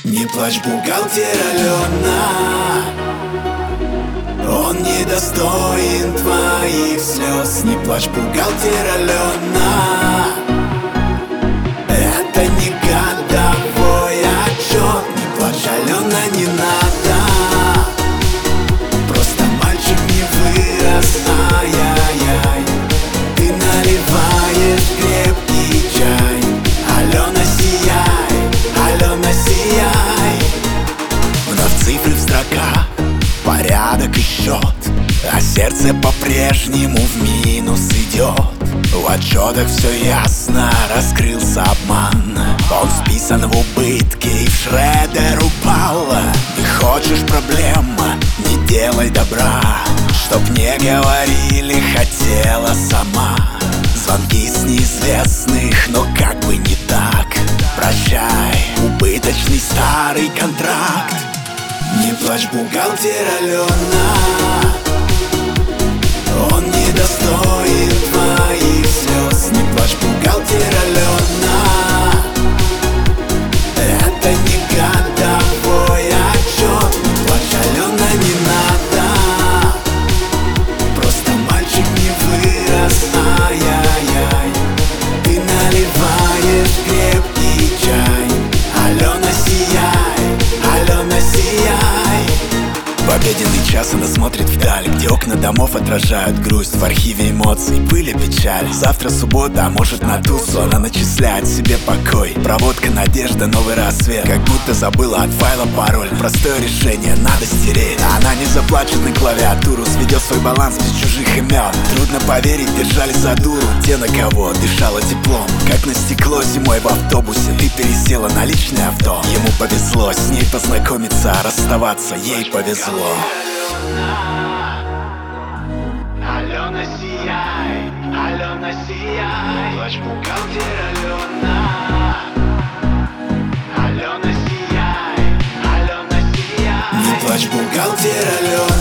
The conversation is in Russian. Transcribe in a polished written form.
Не плачь, бухгалтер Алена, он недостоин твоих слез. Не плачь, бухгалтер Алена, это не годовой отчет. Не плачь, Алена, не надо, просто мальчик не вырос. Ай-яй-яй, ты наливаешь крепкий чай. Алена, сияй, Алена, сияй. Вновь цифры в строках, порядок и счет, а сердце по-прежнему в минус идет. В отчетах все ясно, раскрылся обман. Он списан в убытки и в шредер упал. Ты хочешь проблем, не делай добра, чтоб не говорили, хотела сама. Звонки с неизвестных, но как бы не так. Прощай, убыточный старый контракт. Не плачь, бухгалтер Алена, он недостоин твоих слез. Не плачь, бухгалтер Алена, это не годовой отчет. Не плачь, Алена, не надо, просто мальчик не вырос. Ай-яй-яй, ты наливаешь крепкий чай. Алена, сияй, Алена, сияй. В обеденный час она смотрит вдаль, где окна домов отражают грусть. В архиве эмоций, пыль и печаль. Завтра суббота, а может на тусу. Она начисляет себе покой. Проводка, надежда, новый рассвет. Как будто забыла от файла пароль. Простое решение, надо стереть. Она не заплачет на клавиатуру, сведет свой баланс без чужих имен. Трудно поверить, держали за дуру те, на кого дышала теплом. Как на стекло зимой в автобусе, ты пересела на личное авто. Ему повезло с ней познакомиться, а расставаться ей повезло. Алена, сияй, Алена, сияй. Не плачь, бухгалтер Алена, Алена, сияй, Алена, сияй. Не плачь, бухгалтер Алена.